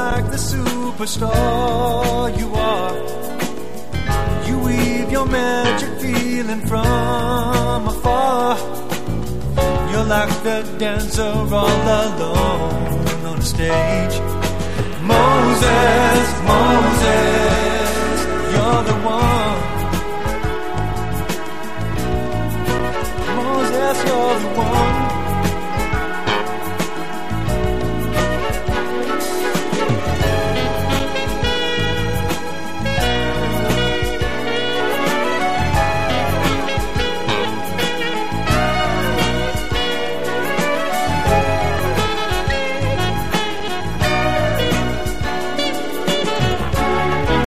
like the superstar you are. You weave your magic feeling from afar. You're like the dancer all alone on the stage. Moses, Moses, you're the one. Moses, you're the one.